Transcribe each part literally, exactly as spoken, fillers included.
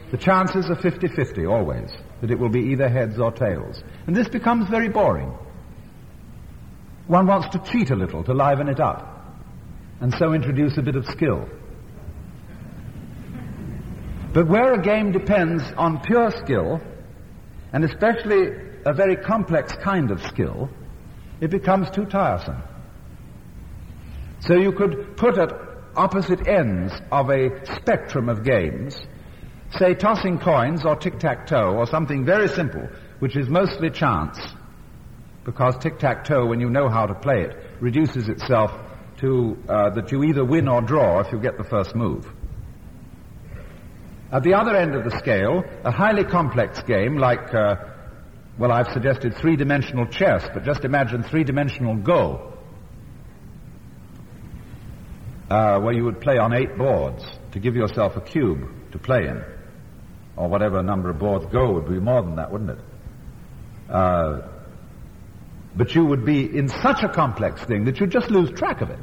The chances are fifty-fifty always, that it will be either heads or tails. And this becomes very boring. One wants to cheat a little to liven it up, and so introduce a bit of skill. But where a game depends on pure skill, and especially a very complex kind of skill, it becomes too tiresome. So you could put at opposite ends of a spectrum of games, say tossing coins or tic-tac-toe or something very simple, which is mostly chance, because tic-tac-toe, when you know how to play it, reduces itself to uh, that you either win or draw if you get the first move. At the other end of the scale, a highly complex game like, uh, well, I've suggested three-dimensional chess, but just imagine three-dimensional Go, uh, where you would play on eight boards to give yourself a cube to play in, or whatever number of boards. Go would be more than that, wouldn't it? Uh, but you would be in such a complex thing that you'd just lose track of it.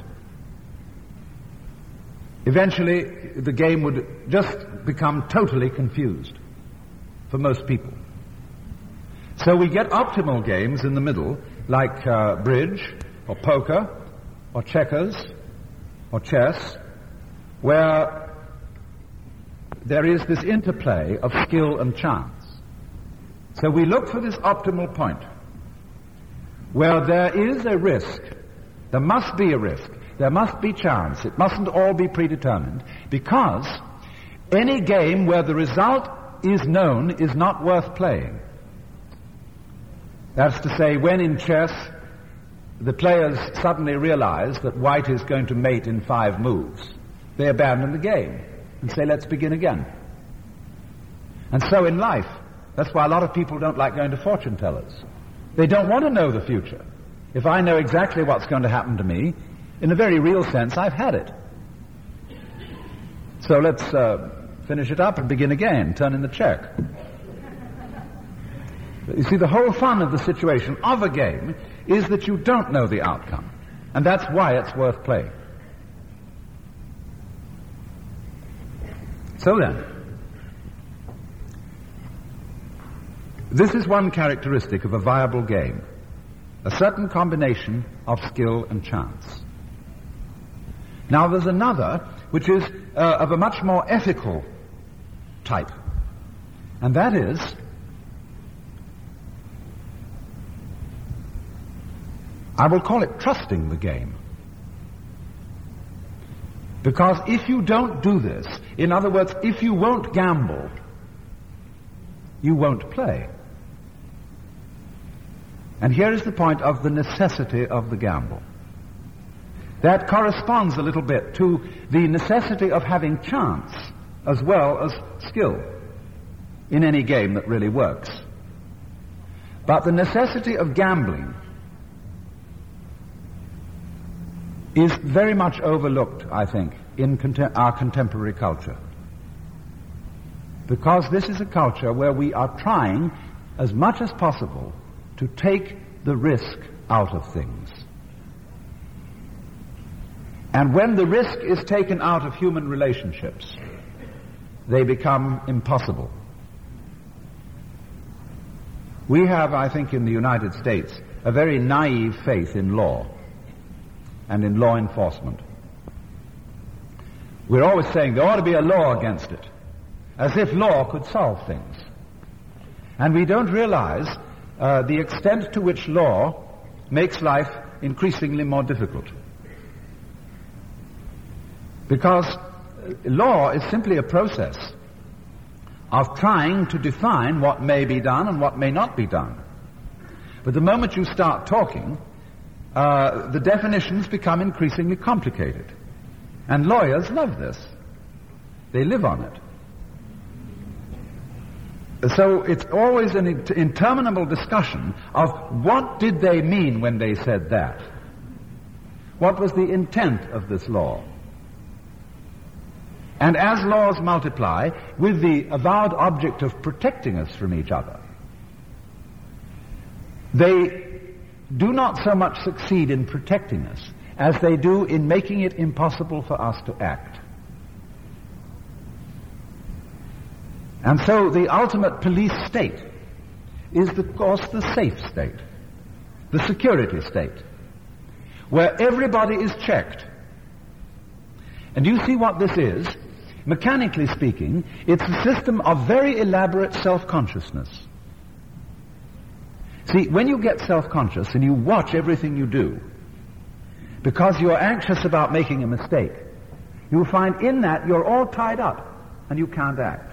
Eventually, the game would just become totally confused for most people. So we get optimal games in the middle, like uh, bridge, or poker, or checkers, or chess, where there is this interplay of skill and chance. So we look for this optimal point, where there is a risk, there must be a risk, there must be chance, it mustn't all be predetermined, because any game where the result is known is not worth playing. That's to say, when in chess the players suddenly realize that white is going to mate in five moves, they abandon the game and say, let's begin again. And so in life, that's why a lot of people don't like going to fortune tellers. They don't want to know the future. If I know exactly what's going to happen to me, in a very real sense, I've had it. So let's uh, finish it up and begin again, turn in the check. You see, the whole fun of the situation of a game is that you don't know the outcome. And that's why it's worth playing. So then, this is one characteristic of a viable game, a certain combination of skill and chance. Now there's another, which is uh, of a much more ethical type, and that is I will call it trusting the game. Because if you don't do this, in other words, if you won't gamble, you won't play. And here is the point of the necessity of the gamble. That corresponds a little bit to the necessity of having chance as well as skill in any game that really works. But the necessity of gambling is very much overlooked, I think, in contem- our contemporary culture. Because this is a culture where we are trying, as much as possible, to take the risk out of things. And when the risk is taken out of human relationships, they become impossible. We have, I think, in the United States, a very naive faith in law and in law enforcement. We're always saying there ought to be a law against it, as if law could solve things. And we don't realize uh, the extent to which law makes life increasingly more difficult. Because law is simply a process of trying to define what may be done and what may not be done. But the moment you start talking, Uh, the definitions become increasingly complicated. And lawyers love this. They live on it. So it's always an interminable discussion of what did they mean when they said that? What was the intent of this law? And as laws multiply, with the avowed object of protecting us from each other, they do not so much succeed in protecting us as they do in making it impossible for us to act. And so the ultimate police state is, of course, the safe state, the security state, where everybody is checked. And you see what this is? Mechanically speaking, it's a system of very elaborate self-consciousness. See, when you get self-conscious and you watch everything you do, because you're anxious about making a mistake, you'll find in that you're all tied up and you can't act.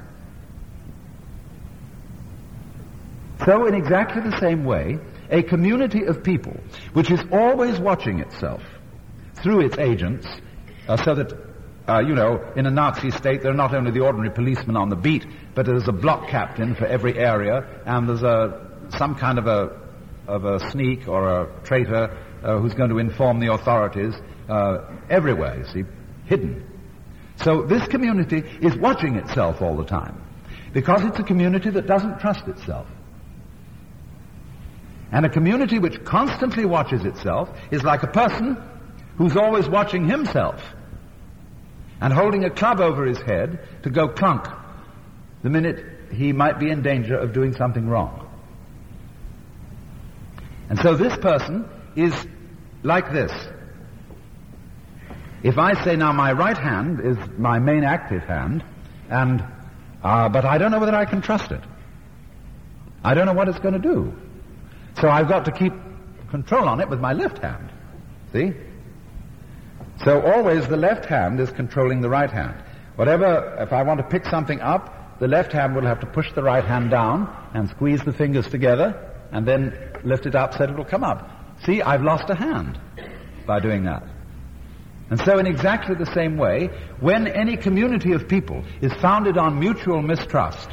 So in exactly the same way, a community of people which is always watching itself through its agents, uh, so that, uh, you know, in a Nazi state there are not only the ordinary policemen on the beat, but there's a block captain for every area, and there's a some kind of a of a sneak or a traitor uh, who's going to inform the authorities uh, everywhere, you see, hidden. So this community is watching itself all the time, because it's a community that doesn't trust itself. And a community which constantly watches itself is like a person who's always watching himself and holding a club over his head to go clunk the minute he might be in danger of doing something wrong. And so this person is like this. If I say now my right hand is my main active hand, and uh, but I don't know whether I can trust it. I don't know what it's going to do. So I've got to keep control on it with my left hand. See? So always the left hand is controlling the right hand. Whatever, if I want to pick something up, the left hand will have to push the right hand down and squeeze the fingers together and then lift it up so that it will come up. See, I've lost a hand by doing that. And so in exactly the same way, when any community of people is founded on mutual mistrust,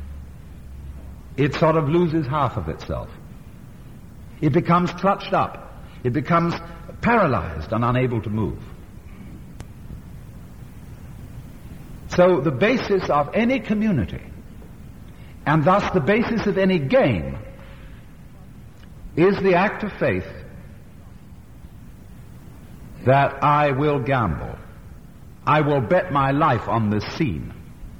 it sort of loses half of itself. It becomes clutched up. It becomes paralyzed and unable to move. So the basis of any community, and thus the basis of any game, is the act of faith that I will gamble. I will bet my life on this scene.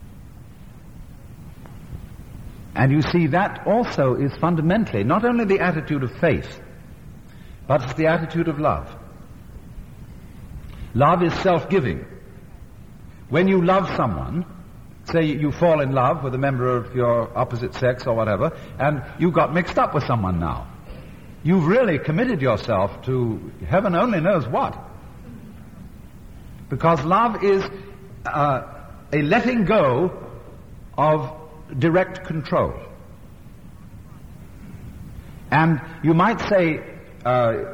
And you see, that also is fundamentally not only the attitude of faith, but it's the attitude of love. Love is self-giving. When you love someone, say you fall in love with a member of your opposite sex or whatever, and you got mixed up with someone now, you've really committed yourself to heaven only knows what. Because love is uh, a letting go of direct control. And you might say, uh,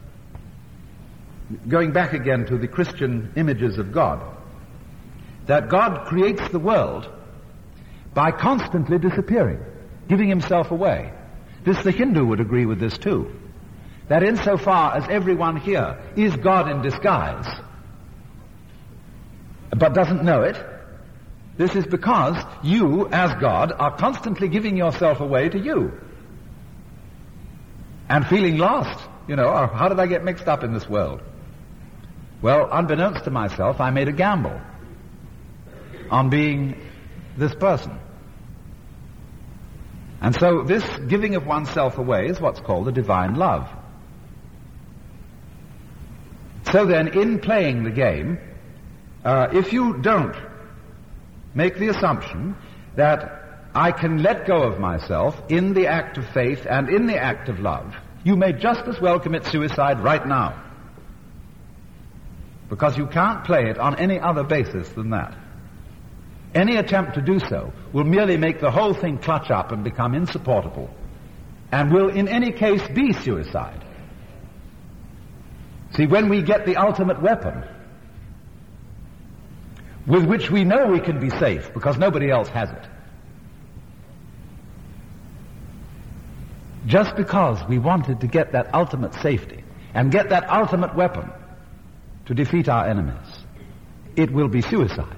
going back again to the Christian images of God, that God creates the world by constantly disappearing, giving himself away. This, the Hindu would agree with this too, that insofar as everyone here is God in disguise, but doesn't know it, this is because you, as God, are constantly giving yourself away to you. And feeling lost, you know, or how did I get mixed up in this world? Well, unbeknownst to myself, I made a gamble on being this person. And so this giving of oneself away is what's called the divine love. So then, in playing the game, uh, if you don't make the assumption that I can let go of myself in the act of faith and in the act of love, you may just as well commit suicide right now. Because you can't play it on any other basis than that. Any attempt to do so will merely make the whole thing clutch up and become insupportable, and will in any case be suicide. See, when we get the ultimate weapon, with which we know we can be safe because nobody else has it, just because we wanted to get that ultimate safety and get that ultimate weapon to defeat our enemies, it will be suicide.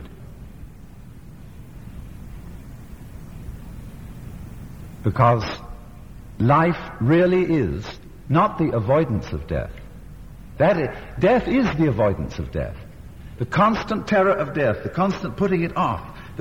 Because life really is not the avoidance of death. That is, death is the avoidance of death. The constant terror of death, the constant putting it off,